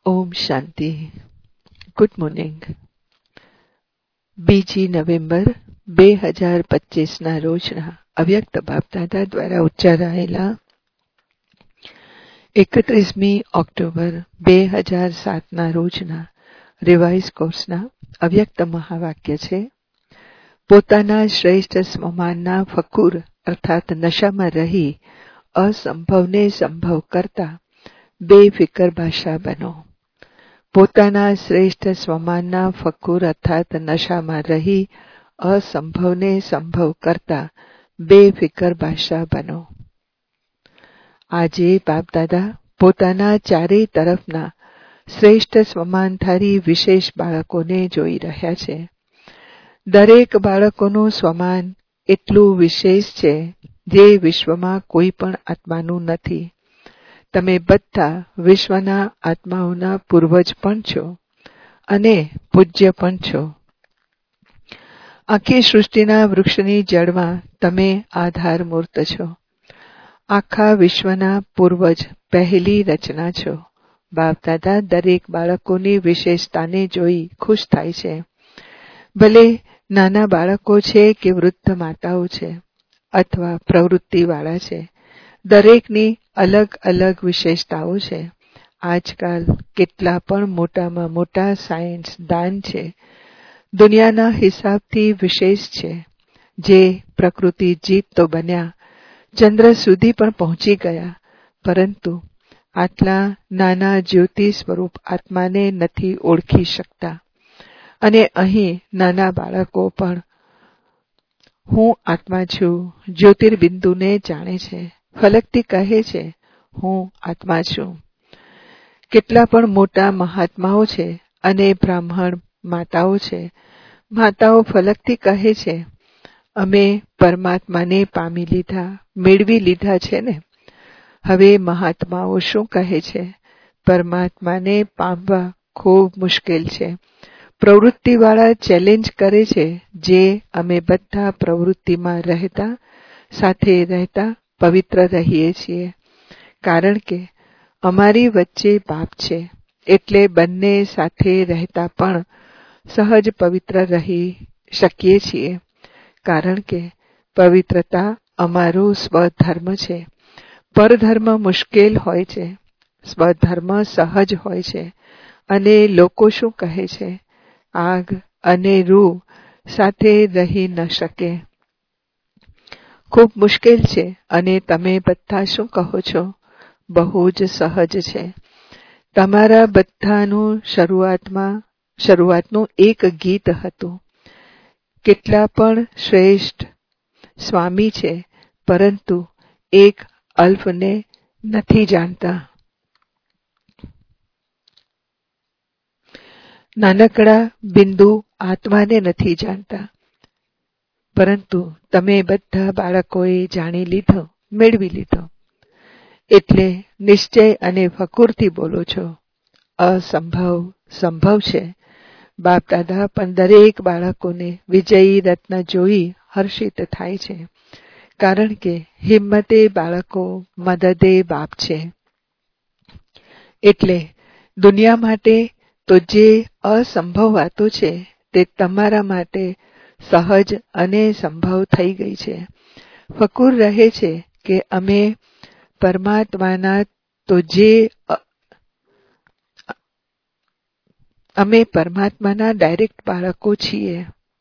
ઓમ શાંતિ. Good morning. 2 November 2025ના રોજના અવ્યક્ત બાપદાદા દ્વારા ઉચ્ચારાયેલા 31મી ઓક્ટોબર 2007ના રોજના રિવાઇઝ કોર્સના અવ્યક્ત મહાવાક્ય છે. પોતાના શ્રેષ્ઠ સ્વમાનના ફકુર અર્થાત નશામાં રહી અસંભવને સંભવ કરતા બેફિકર ભાષા બનો. પોતાના શ્રેષ્ઠ સ્વમાનના ફકુર અર્થાત નશામાં રહી અસંભવને સંભવ કરતા બેફિકર ભાષા બનો. આજે બાપદાદા પોતાના ચારેય તરફના શ્રેષ્ઠ સ્વમાનધારી વિશેષ બાળકોને જોઈ રહ્યા છે. દરેક બાળકોનું સ્વમાન એટલું વિશેષ છે જે વિશ્વમાં કોઈ પણ આત્માનું નથી. તમે બધા વિશ્વના આત્માઓના પૂર્વજ પણ છો અને પૂજ્ય પણ છો. આખી સૃષ્ટિના વૃક્ષની જળમાં તમે આધાર મૂર્ત છો. આખા વિશ્વના પૂર્વજ પહેલી રચના છો. બાપદાદા દરેક બાળકોની વિશેષતાને જોઈ ખુશ થાય છે. ભલે નાના બાળકો છે કે વૃદ્ધ માતાઓ છે અથવા પ્રવૃત્તિવાળા છે, દરેકની અલગ અલગ વિશેષતાઓ છે. આજકાલ કેટલા પણ મોટામાં મોટા સાયન્સ દાન છે, દુનિયાના હિસાબથી વિશેષ છે, જે પ્રકૃતિ જીત તો બન્યા, ચંદ્ર સુધી પણ પહોંચી ગયા, પરંતુ આટલા નાના જ્યોતિ સ્વરૂપ આત્માને નથી ઓળખી શકતા. અને અહીં નાના બાળકો પણ હું આત્મા છું જ્યોતિર્બિંદુને જાણે છે. ફલકથી કહે છે હું આત્મા છું. કેટલા પણ મોટા મહાત્માઓ છે અને બ્રાહ્મણ માતાઓ છે. માતાઓ ફલકથી કહે છે અમે પરમાત્માને પામી લીધા, મેળવી લીધા છે ને. હવે મહાત્માઓ શું કહે છે? પરમાત્માને પામવા ખૂબ મુશ્કેલ છે. પ્રવૃત્તિવાળા ચેલેન્જ કરે છે જે અમે બધા પ્રવૃત્તિમાં રહેતા, સાથે રહેતા પવિત્ર રહીએ છીએ, કારણ કે અમારી વચ્ચે બાપ છે. એટલે બંને સાથે રહેતા પણ સહજ પવિત્ર રહી શકીએ છીએ, કારણ કે પવિત્રતા અમારું સ્વધર્મ છે. પરધર્મ મુશ્કેલ હોય છે, સ્વધર્મ સહજ હોય છે. અને લોકો શું કહે છે? આગ અને રૂ સાથે રહી ન શકે, ખૂબ મુશ્કેલ છે. અને તમે બધા શું કહો છો? બહુ જ સહજ છે. તમારા બધાનું શરૂઆતનું એક ગીત હતું. કેટલા પણ શ્રેષ્ઠ સ્વામી છે, પરંતુ એક અલ્પને નથી જાણતા. નાનકડા બિંદુ આત્માને નથી જાણતા, પરંતુ તમે બધા બાળકોએ જાણી લીધો, મેળવી લીધો. એટલે નિશ્ચય અને ફકુરથી બોલો છો. અસંભવ સંભવ છે. બાપદાદા પણ દરેક બાળકોને વિજયી રત્ન જોઈ હર્ષિત થાય છે, કારણ કે હિંમતે બાળકો, મદદે બાપ છે. એટલે દુનિયા માટે તો જે અસંભવ વાતો છે તે તમારા માટે સહજ અને સંભવ થઈ ગઈ છે. ફકુર રહે છે કે અમે પરમાત્માના તો અમે પરમાત્માના ડાયરેક્ટ બાળકો છીએ.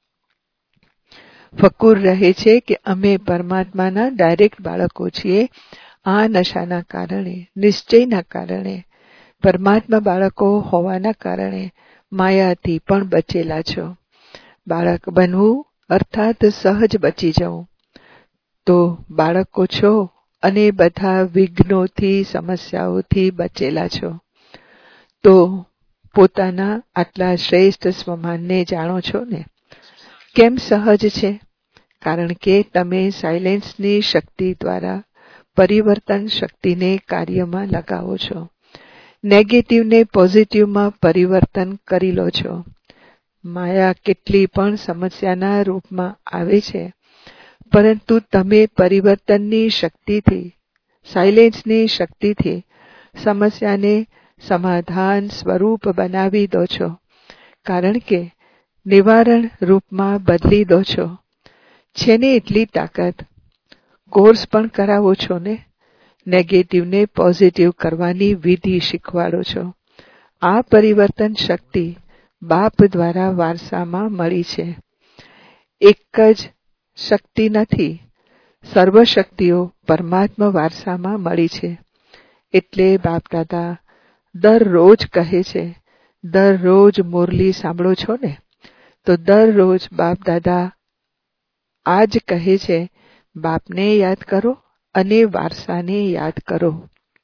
ફકુર રહે છે કે અમે પરમાત્માના ડાયરેક્ટ બાળકો છીએ. આ નશાના કારણે, નિશ્ચયના કારણે, પરમાત્મા બાળકો હોવાના કારણે માયાથી પણ બચેલા છો. બાળક બનવું અર્થાત સહજ બચી જવું. તો બાળકો છો અને બધા વિઘ્નોથી, સમસ્યાઓથી બચેલા છો. તો પોતાના આટલા શ્રેષ્ઠ સ્વમાનને જાણો છો ને. કેમ સહજ છે? કારણ કે તમે સાયલેન્સની શક્તિ દ્વારા પરિવર્તન શક્તિને કાર્યમાં લગાવો છો. નેગેટિવને પોઝિટિવમાં પરિવર્તન કરી લો છો. માયા કેટલી પણ સમસ્યાના રૂપમાં આવે છે, પરંતુ તમે પરિવર્તનની શક્તિથી, સાયલેન્સની શક્તિથી સમસ્યાને સમાધાન સ્વરૂપ બનાવી દો છો, કારણ કે નિવારણ રૂપમાં બદલી દો છો. છે ને એટલી તાકાત. કોર્સ પણ કરાવો છો ને. નેગેટિવને પોઝિટિવ કરવાની વિધિ શીખવાડો છો. આ પરિવર્તન શક્તિ બાપ દ્વારા વારસામાં મળી છે. એક જ શક્તિ નથી, સર્વ શક્તિઓ પરમાત્મા વારસામાં મળી છે. એટલે બાપદાદા દરરોજ કહે છે, દરરોજ મુરલી સાંભળો છો ને, તો દરરોજ બાપદાદા આજ કહે છે, બાપને યાદ કરો અને વારસાને યાદ કરો.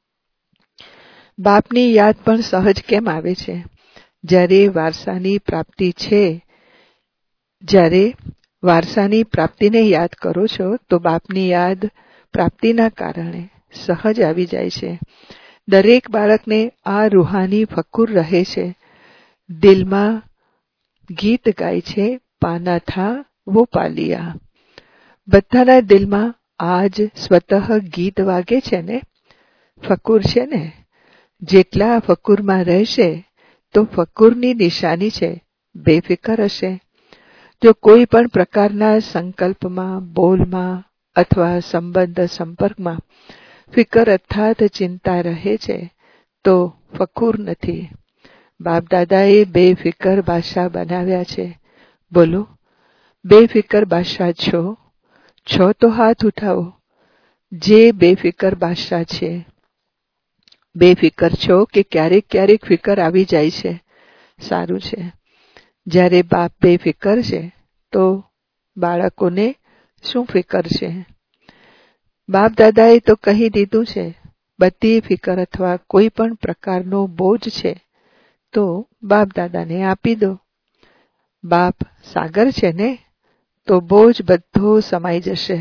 બાપની યાદ પણ સહજ કેમ આવે છે? જ્યારે વારસાની પ્રાપ્તિ છે, જ્યારે વારસાની પ્રાપ્તિને યાદ કરો છો તો બાપની યાદ પ્રાપ્તિના કારણે સહજ આવી જાય છે. દરેક બાળકને આ રૂહાની ફકુર રહે છે. દિલમાં ગીત ગાય છે, પાના થા વો પાલિયા. બધાના દિલમાં આજ સ્વતઃ ગીત વાગે છે ને, ફકુર છે ને. જેટલા ફકુરમાં રહેશે તો ફકુરની નિશાની છે, બેફિકર હશે. જો કોઈ પણ પ્રકારના સંકલ્પમાં, બોલમાં અથવા સંબંધ સંપર્કમાં ફિકર અર્થાત ચિંતા રહે છે તો ફકુર નથી. બાપદાદાએ બેફિકર બાદશાહ બનાવ્યા છે. બોલો, બેફિકર બાદશાહ છો? છો તો હાથ ઉઠાવો. જે બેફિકર બાદશાહ છે. બેફિકર છો કે ક્યારેક ક્યારેક ફિકર આવી જાય છે? સારું છે. જ્યારે બાપ બેફિકર છે તો બાળકોને શું ફિકર છે? બાપ દાદાએ તો કહી દીધું છે, બધી ફિકર અથવા કોઈ પણ પ્રકારનો બોજ છે તો બાપ દાદાને આપી દો. બાપ સાગર છે ને, તો બોજ બધો સમાઈ જશે.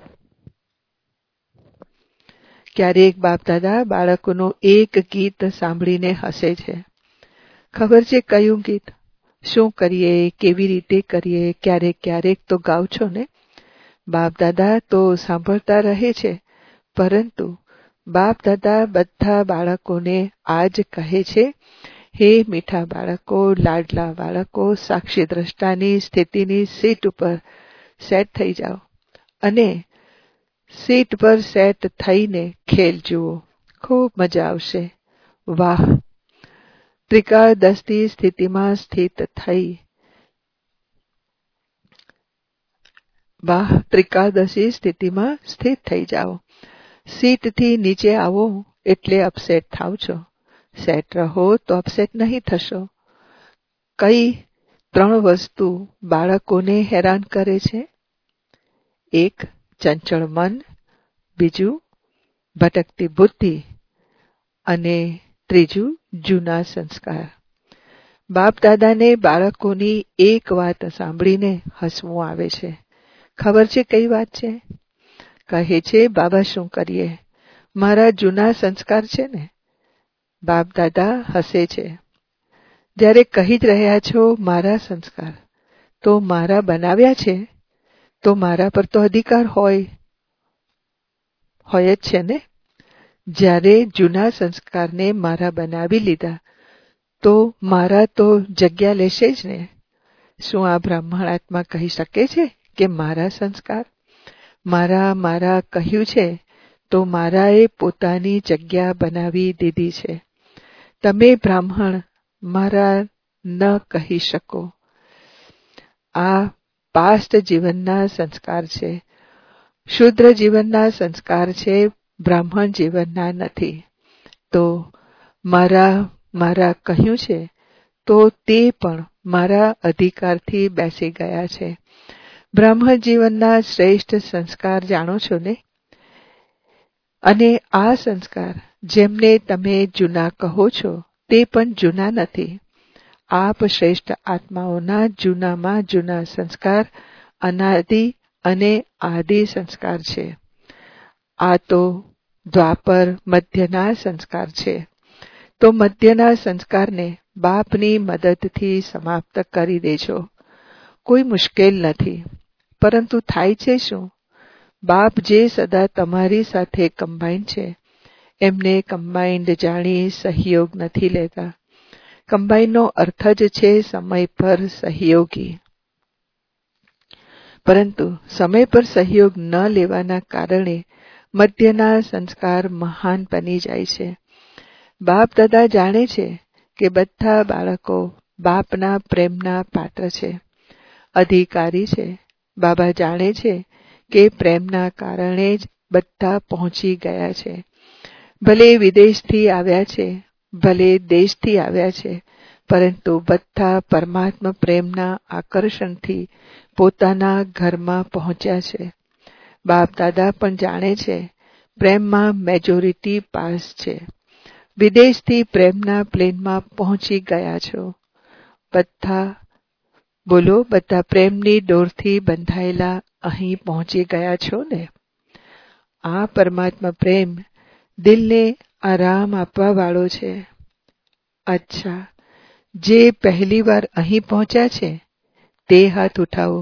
ક્યારેક બાપ દાદા બાળકોનું એક ગીત સાંભળીને હસે છે. ખબર છે કયું ગીત? શું કરીએ, કેવી રીતે કરીએ, ક્યારેક ક્યારેક તો ગાવ છો ને. બાપ દાદા તો સાંભળતા રહે છે, પરંતુ બાપ દાદા બધા બાળકોને આજ કહે છે, હે મીઠા બાળકો, લાડલા બાળકો, સાક્ષી દ્રષ્ટાની સ્થિતિની સીટ ઉપર સેટ થઈ જાઓ અને સીટ પર સેટ થઈને ખેલ જુઓ. ખૂબ મજા આવશે. વાહ! ત્રિકાળદર્શી સ્થિતિમાં સ્થિત થઈ. વાહ! ત્રિકાળદર્શી સ્થિતિમાં સ્થિત થઈ જાઓ. સીટથી નીચે આવો એટલે અપસેટ થાવ છો. સેટ રહો તો અપસેટ નહીં થશો. કઈ 3 વસ્તુ બાળકોને હેરાન કરે છે? 1. ચંચળ મન, બીજું ભટકતી બુદ્ધિ અને ત્રીજું જૂના સંસ્કાર. બાપ દાદાને બાળકોની એક વાત સાંભળીને હસવું આવે છે. ખબર છે કઈ વાત છે? કહે છે, બાબા શું કરીએ? મારા જૂના સંસ્કાર છે ને. બાપ દાદા હસે છે. જ્યારે કહી જ રહ્યા છો મારા સંસ્કાર, તો મારા બનાવ્યા છે, તો મારા પર તો અધિકાર હોય જ છે ને. જ્યારે જૂના સંસ્કારને મારા બનાવી લીધા તો મારા તો જગ્યા લેશે જ ને. શું આ બ્રાહ્મણ આત્મા કહી શકે છે કે મારા સંસ્કાર? મારા કહ્યું છે તો મારાએ પોતાની જગ્યા બનાવી દીધી છે. તમે બ્રાહ્મણ મારા ન કહી શકો. આ પાસ્ટ જીવનના સંસ્કાર છે. શુદ્ર જીવનના સંસ્કાર છે, બ્રાહ્મણ જીવનના નથી. તો મારા કહ્યું છે તો તે પણ મારા અધિકારથી બેસી ગયા છે. બ્રાહ્મણ જીવનના શ્રેષ્ઠ સંસ્કાર જાણો છો ને. અને આ સંસ્કાર જેમને તમે જૂના કહો છો તે પણ જૂના નથી. આપ શ્રેષ્ઠ આત્માઓના જૂનામાં જૂના સંસ્કાર અનાદિ અને આદિ સંસ્કાર છે. આ તો દ્વાપર મધ્યના સંસ્કાર છે. તો મધ્યના સંસ્કારને બાપની મદદથી સમાપ્ત કરી દેજો. કોઈ મુશ્કેલ નથી, પરંતુ થાય છે શું? બાપ જે સદા તમારી સાથે કમ્બાઈન છે, એમને કમ્બાઇન્ડ જાણી સહયોગ નથી લેતા. કમ્બાઇનનો અર્થ જ છે સમય પર સહયોગી. પરંતુ સમય પર સહયોગ ન લેવાના કારણે મધ્યના સંસ્કાર મહાન બની જાય છે. બાપ દાદા જાણે છે કે બધા બાળકો બાપના પ્રેમના પાત્ર છે, અધિકારી છે. બાબા જાણે છે કે પ્રેમના કારણે જ બધા પહોંચી ગયા છે. ભલે વિદેશથી આવ્યા છે, ભલે દેશથી આવ્યા છે, પરંતુ બધા પરમાત્મા પ્રેમના આકર્ષણથી પોતાના ઘરમાં પહોંચ્યા છે. બાપ દાદા પણ જાણે છે પ્રેમમાં મેજોરિટી પાસ છે. વિદેશથી પ્રેમના પ્લેનમાં પહોંચી ગયા છો. બધા બોલો, બધા પ્રેમની ડોરથી બંધાયેલા અહીં પહોંચી ગયા છો ને. આ પરમાત્મા પ્રેમ દિલને આરામ આપવા વાળો છે. અચ્છા, જે પહેલી વાર અહીં પહોંચ્યા છે તે હાથ ઉઠાવો,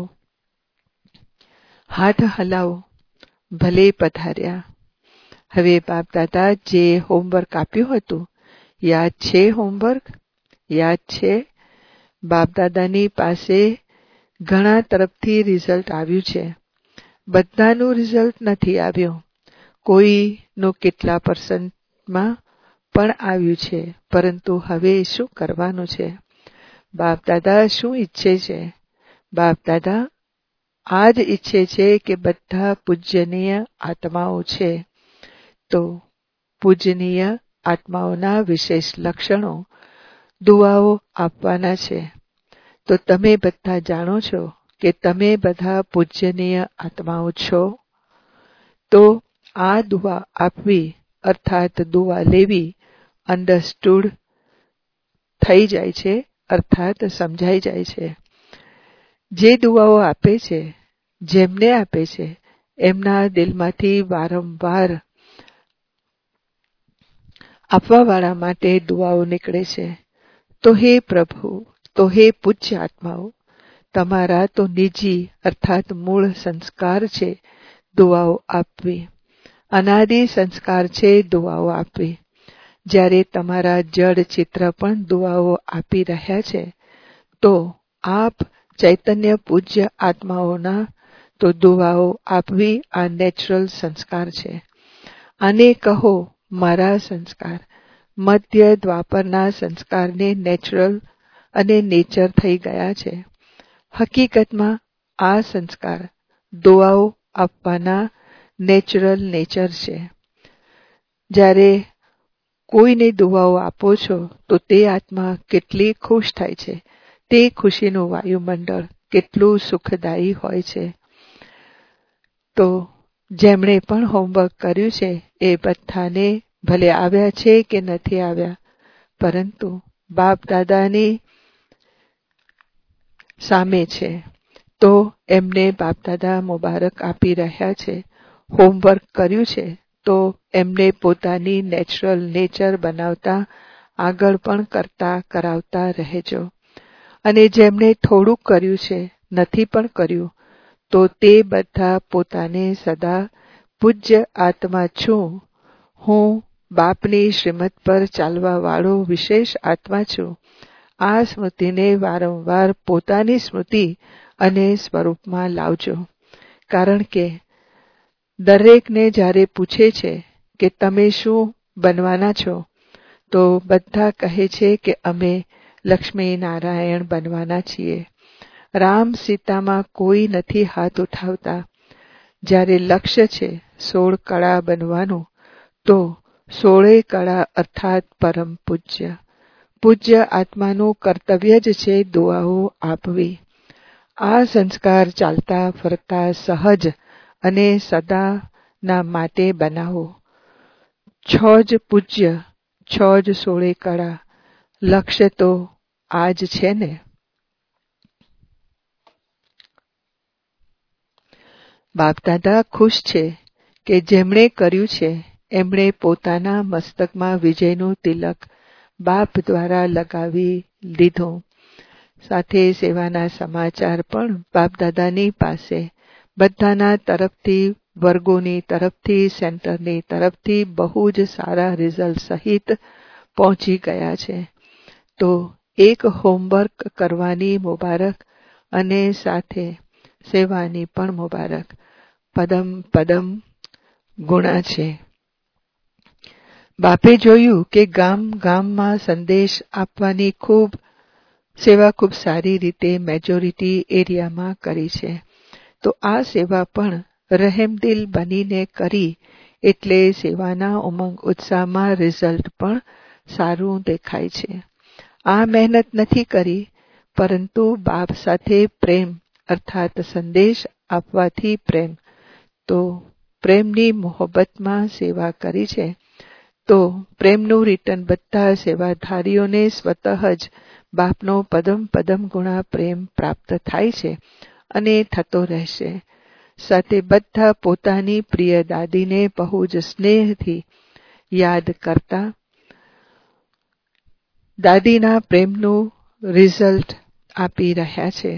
હાથ હલાવો. ભલે પધાર્યા. હવે બાપ દાદા જે હોમવર્ક આપ્યું હતું, યાદ છે? હોમવર્ક યાદ છે? બાપ દાદાની પાસે ઘણા તરફથી રિઝલ્ટ આવ્યું છે. બધાનું રિઝલ્ટ નથી આવ્યું. કોઈનું કેટલા %માં પણ આવ્યું છે. પરંતુ હવે શું કરવાનું છે? બાપ દાદા શું ઈચ્છે છે? બાપ દાદા આ જ ઈચ્છે છે કે બધા પૂજ્યનીય આત્માઓ છે. તો પૂજનીય આત્માઓના વિશેષ લક્ષણો દુઆઓ આપવાના છે. તો તમે બધા જાણો છો કે તમે બધા પૂજ્યનીય આત્માઓ છો. તો આ દુઆ આપવી અર્થાત દુઆ લેવી અન્ડરસ્ટુડ થઈ જાય છે, અર્થાત સમજાઈ જાય છે. જે દુઆઓ આપે છે, જેમને આપે છે, એમના દિલમાંથી વારંવાર આપવાવાળા માટે દુઆઓ નીકળે છે. તો હે પ્રભુ, તો હે પૂજ્ય આત્માઓ, તમારા તો નિજી અર્થાત મૂળ સંસ્કાર છે દુઆઓ આપવી. અનાદિ સંસ્કાર છે દુઆઓ આપવી. જ્યારે તમારા જડ ચિત્ર પણ દુઆઓ આપી રહ્યા છે, તો આપ ચૈતન્ય પૂજ્ય આત્માઓના તો દુઆઓ આપવી આ નેચરલ સંસ્કાર છે. આને કહો મારા સંસ્કાર. મધ્ય દ્વાપરના સંસ્કારને નેચરલ અને નેચર થઈ ગયા છે. હકીકતમાં આ સંસ્કાર દુઆઓ આપવાના નેચરલ નેચર છે. જ્યારે કોઈને દુઆઓ આપો છો તો તે આત્મા કેટલી ખુશ થાય છે. તે ખુશીનું વાયુમંડળ કેટલું સુખદાયી હોય છે. તો જેમણે પણ હોમવર્ક કર્યું છે એ બધાને ભલે આવ્યા છે કે નથી આવ્યા, પરંતુ બાપ દાદાની સામે છે તો એમને બાપ દાદા મુબારક આપી રહ્યા છે. હોમવર્ક કર્યું છે તો એમને પોતાની નેચરલ નેચર બનાવતા આગળ પણ કરતા કરાવતા રહેજો. અને જેમણે થોડુંક કર્યું છે, નથી પણ કર્યું, તો તે બધા પોતાને સદા પૂજ્ય આત્મા છું, હું બાપની શ્રીમત પર ચાલવા વાળો વિશેષ આત્મા છું, આ સ્મૃતિને વારંવાર પોતાની સ્મૃતિ અને સ્વરૂપમાં લાવજો. કારણ કે દરેકને જ્યારે પૂછે છે કે તમે શું બનવાના છો, તો બધા કહે છે કે અમે લક્ષ્મી નારાયણ બનવાના છીએ. રામ સીતામાં કોઈ નથી હાથ ઉઠાવતા. જ્યારે લક્ષ્ય છે 16 કળા બનવાનું, તો 16 કળા અર્થાત પરમ પૂજ્ય. પૂજ્ય આત્માનું કર્તવ્ય જ છે દુઆઓ આપવી. આ સંસ્કાર ચાલતા ફરતા સહજ અને સદાના માટે બનાવો. 6 જ પૂજ્ય, 6 જ 16 કળા. લક્ષ્ય તો આ જ છે ને. બાપ દાદા ખુશ છે કે જેમણે કર્યું છે એમણે પોતાના મસ્તકમાં વિજયનું તિલક બાપ દ્વારા લગાવી લીધું. સાથે સેવાના સમાચાર પણ બાપ દાદાની પાસે બધાના તરફથી વર્ગોની તરફથી, સેન્ટરની તરફથી બહુ જ સારા રિઝલ્ટ સહિત પહોંચી ગયા છે. તો એક હોમવર્ક કરવાની મુબારક અને સાથે સેવાની પણ મુબારક. પદમ પદમ ગુણા છે. બાપે જોયું કે ગામમાં સંદેશ આપવાની સેવા ખૂબ સારી રીતે મેજોરિટી એરિયામાં કરી છે. તો આ સેવા પણ રહેમદિલ બનીને કરી એટલે સેવાના ઉમંગ ઉત્સાહમાં રિઝલ્ટ પણ સારું દેખાય છે. આ મહેનત નથી કરી, પરંતુ બાપ સાથે પ્રેમ અર્થાત સંદેશ આપવાથી પ્રેમ, તો પ્રેમની મોહબ્બતમાં સેવા કરી છે. તો પ્રેમનું રિટર્ન બધા સેવાધારીઓને સ્વતઃ જ બાપનો પદમ પદમ ગુણા પ્રેમ પ્રાપ્ત થાય છે અને થતો રહેશે. સાથે બધા પોતાની પ્રિય દાદીને બહુ જ સ્નેહથી યાદ કરતા દાદીના પ્રેમનું રિઝલ્ટ આપી રહ્યા છે.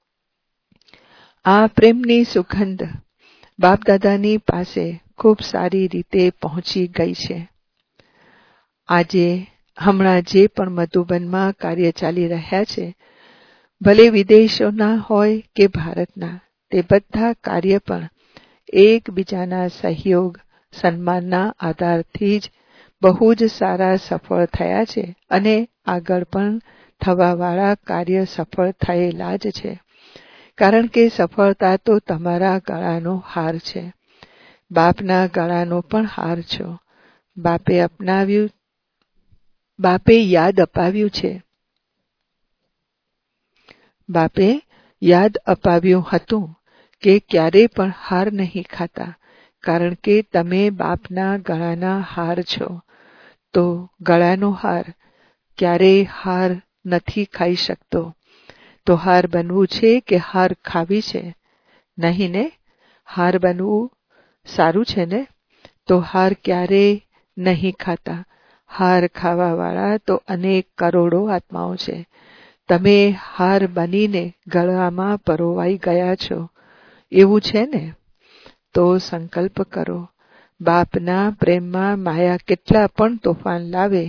આ પ્રેમની સુગંધ બાપદાદાની પાસે ખૂબ સારી રીતે પહોંચી ગઈ છે. આજે હમણાં જે પણ મધુબનમાં કાર્ય ચાલી રહ્યા છે, ભલે વિદેશોના હોય કે ભારતના, તે બધા કાર્ય પણ એકબીજાના સહયોગ સન્માનના આધારથી જ બહુ જ સારા સફળ થયા છે અને આગળ પણ થવાવાળા કાર્ય સફળ થયેલા જ છે. કારણ કે સફળતા તો તમારા ગળાનો હાર છે. બાપના ગળાનો પણ હાર છો. બાપે યાદ અપાવ્યું હતું કે ક્યારે પણ હાર નહીં ખાતા, કારણ કે તમે બાપના ગળાના હાર છો. તો ગળાનો હાર ક્યારેય હાર નથી ખાઈ શકતો. તો હાર બનવું છે કે હાર ખાવી છે? નહીં ને? હાર બનવું સારું છે ને? તો હાર ક્યારેય નહીં ખાતા. હાર ખાવાવાળા તો અનેક કરોડો આત્માઓ છે. તમે હાર બનીને ગળામાં પરોવાઈ ગયા છો, એવું છે ને? તો સંકલ્પ કરો. બાપના પ્રેમમાં માયા કેટલા પણ તોફાન લાવે,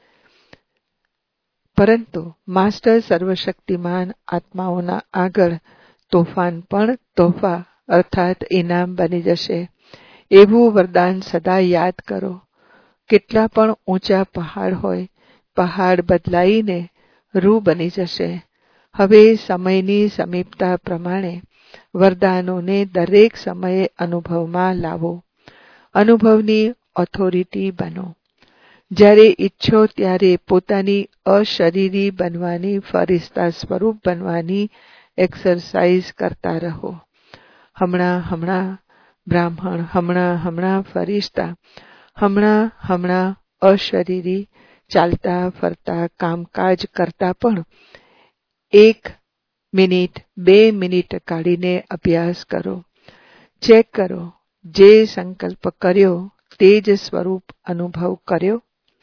પરંતુ માસ્ટર સર્વશક્તિમાન આત્માઓના આગળ તોફાન પણ તોહફા અર્થાત ઇનામ બની જશે. એવું વરદાન સદા યાદ કરો. કેટલા પણ ઊંચા પહાડ હોય, પહાડ બદલાઈને રૂ બની જશે. હવે સમયની સમીપતા પ્રમાણે વરદાનોને દરેક સમયે અનુભવમાં લાવો. અનુભવની ઓથોરિટી બનો. જ્યારે ઈચ્છો ત્યારે પોતાની અશરીરી બનવાની, ફરિશ્તા સ્વરૂપ બનવાની એક્સરસાઇઝ કરતા રહો. હમણાં બ્રાહ્મણ, હમણાં ફરિશ્તા, હમણાં અશરીરી, ચાલતા ફરતા કામકાજ કરતા પણ 1 મિનિટ 2 મિનિટ કાઢીને અભ્યાસ કરો. ચેક કરો. જે સંકલ્પ કર્યો તે જ સ્વરૂપ અનુભવ કર્યો.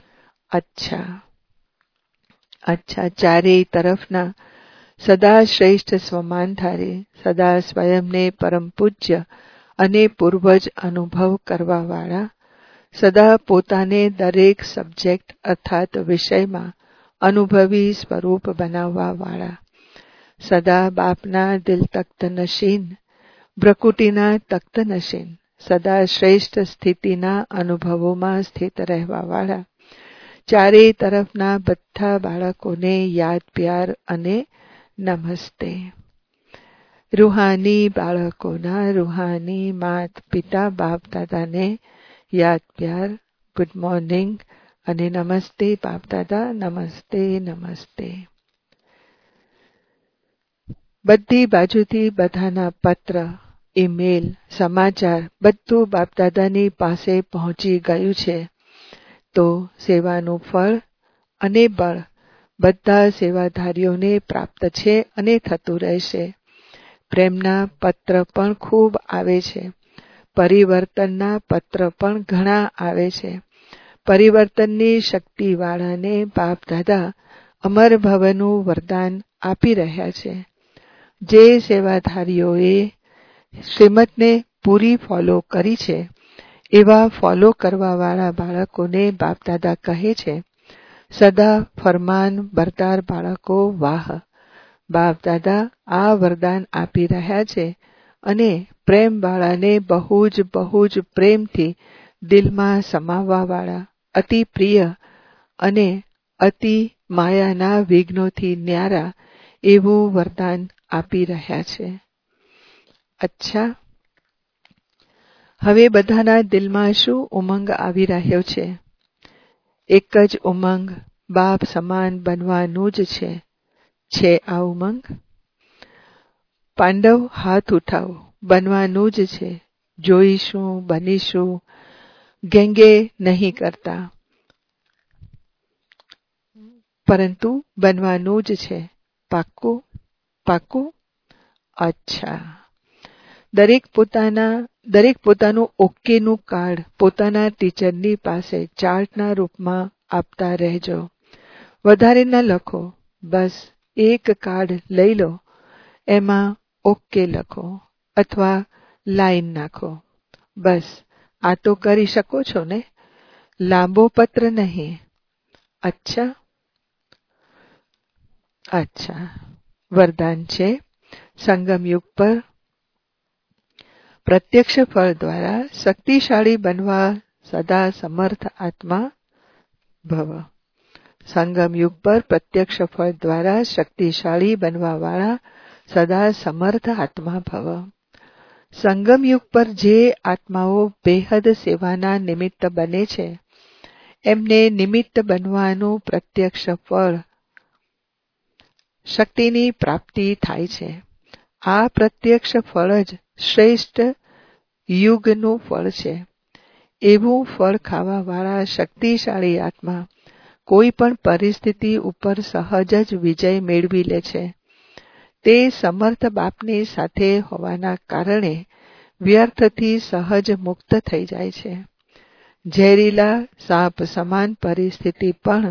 અચ્છા, ચારેય તરફના સદા શ્રેષ્ઠ સ્વમાનધારી, સદા સ્વયંને પરમ પૂજ્ય અને પૂર્વજ અનુભવ કરવાવાળા, સદા પોતાને દરેક સબ્જેક્ટ અર્થાત વિષયમાં અનુભવી સ્વરૂપ બનાવવાવાળા, સદા બાપના દિલ તખ્ત નશીન, ભ્રકુટીના તખ્ત નશીન, સદા શ્રેષ્ઠ સ્થિતિના અનુભવોમાં સ્થિત રહેવાવાળા, ચારેય તરફના બધા બાળકોને યાદ પ્યાર અને નમસ્તે. રૂહાની બાળકોના રૂહાની માત પિતા બાપ દાદાને યાદ પ્યાર, ગુડ મોર્નિંગ અને નમસ્તે બાપ દાદા, નમસ્તે. બધી બાજુથી બધાના પત્ર, ઈમેલ, સમાચાર બધું બાપદાદાની પાસે પહોંચી ગયું છે. તો સેવાનું ફળ અને બળ બધા સેવાધારીઓને પ્રાપ્ત છે અને થતું રહેશે. પ્રેમના પત્ર પણ ખૂબ આવે છે. પરિવર્તનના પત્ર પણ ઘણા આવે છે. પરિવર્તનની શક્તિવાળાને બાપ દાદા અમર ભવનું વરદાન આપી રહ્યા છે. જે સેવાધારીઓએ શ્રીમતને પૂરી ફોલો કરી છે એવા ફોલો કરવાવાળા બાળકોને બાપદાદા કહે છે, સદા ફરમાન બરદાર બાળકો વાહ. બાપદાદા આ વરદાન આપી રહ્યા છે અને પ્રેમવાળાને બહુ જ પ્રેમથી દિલમાં સમાવવાવાળા, અતિ પ્રિય અને અતિ માયાના વિઘ્નોથી ન્યારા એવું વરદાન આપી રહ્યા છે. અચ્છા, હવે બધાના દિલમાં શું ઉમંગ આવી રહ્યો છે? એક જ ઉમંગ, બાપ સમાન બનવાનું જ છે આ ઉમંગ? પાંડવ, હાથ ઉઠાવો. બનવાનું જ છે. જોઈશું, બનીશું, ગેંગે નહીં કરતા, પરંતુ બનવાનું જ છે. પાક્કું? પાક્કું? અચ્છા. દરેક પોતાનું ઓકેનું કાર્ડ પોતાના ટીચરની પાસે ચાર્ટના રૂપમાં આપતા રહેજો. વધારે ન લખો, બસ એક કાર્ડ લઈ લો, એમાં ઓકે લખો અથવા લાઈન નાખો. બસ આ તો કરી શકો છો ને? લાંબો પત્ર નહીં. અચ્છા. અચ્છા. વરદાન છે, સંગમ યુગ પર પ્રત્યક્ષ ફળ દ્વારા શક્તિશાળી બનવા સદા સમર્થ આત્મા ભવ. સંગમ યુગ પર પ્રત્યક્ષ ફળ દ્વારા શક્તિશાળી બનવાવાળા સદા સમર્થ આત્મા ભવ. સંગમ યુગ પર જે આત્માઓ બેહદ સેવાના નિમિત્ત બને છે, એમને નિમિત્ત બનવાનું પ્રત્યક્ષ ફળ શક્તિની પ્રાપ્તિ થાય છે. આ પ્રત્યક્ષ ફળ જ શ્રેષ્ઠ યુગનું ફળ છે. એવું ફળ ખાવાવાળા શક્તિશાળી આત્મા કોઈ પણ પરિસ્થિતિ ઉપર સહજ જ વિજય મેળવી લે છે. તે સમર્થ બાપની સાથે હોવાના કારણે વ્યર્થથી સહજ મુક્ત થઈ જાય છે. ઝેરીલા સાપ સમાન પરિસ્થિતિ પર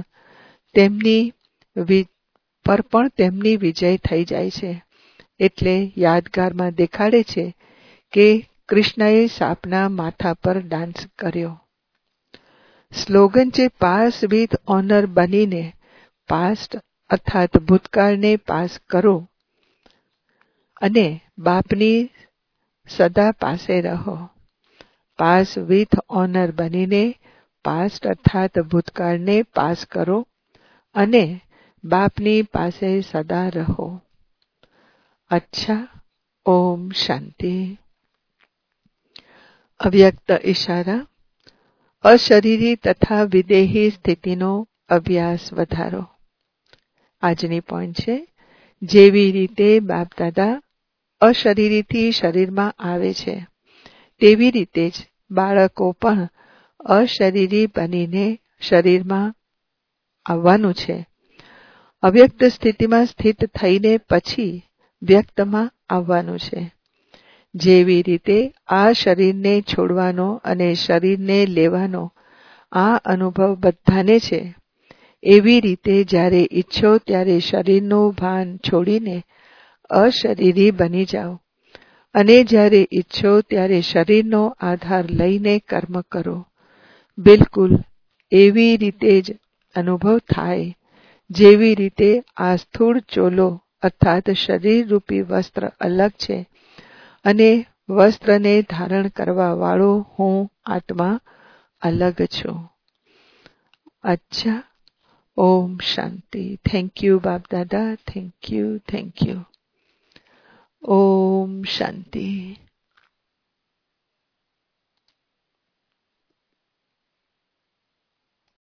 તેમની વિજય થઈ જાય છે. એટલે યાદગારમાં દેખાડે છે કે કૃષ્ણએ સાપના માથા પર ડાન્સ કર્યો. સ્લોગન છે, પાસ વિથ ઓનર બનીને પાસ્ટ અર્થાત ભૂતકાળને પાસ કરો અને બાપની સદા પાસે રહો. પાસ વિથ ઓનર બનીને પાસ્ટ અર્થાત ભૂતકાળને પાસ કરો અને બાપની પાસે સદા રહો. અચ્છા. ઓમ શાંતિ. અવ્યક્ત ઇશારા. અશરીરી તથા વિદેહી સ્થિતિનો અભ્યાસ વધારો. આજની પોઈન્ટ છે, જેવી રીતે બાપદાદા અશરીરીથી શરીરમાં આવે છે, તેવી રીતે જ બાળકો પણ અશરીરી બનીને શરીરમાં આવવાનું છે. અવ્યક્ત સ્થિતિમાં સ્થિત થઈને પછી વ્યક્તમાં આવવાનું છે. જેવી રીતે આ શરીરને છોડવાનો અને શરીરને લેવાનો આ અનુભવ બધાને છે, એવી રીતે જ્યારે ઈચ્છો ત્યારે શરીરનું ભાન છોડીને અશરીરી બની જાઓ અને જ્યારે ઈચ્છો ત્યારે શરીરનો આધાર લઈને કર્મ કરો. બિલકુલ એવી રીતે જ અનુભવ થાય જેવી રીતે આ સ્થૂળ ચોલો અર્થાત શરીર રૂપી વસ્ત્ર અલગ છે અને વસ્ત્રને ધારણ કરવા વાળો હું આત્મા અલગ છું. અચ્છા. ઓમ શાંતિ. Thank you Bapdada. Thank you. ઓમ શાંતિ.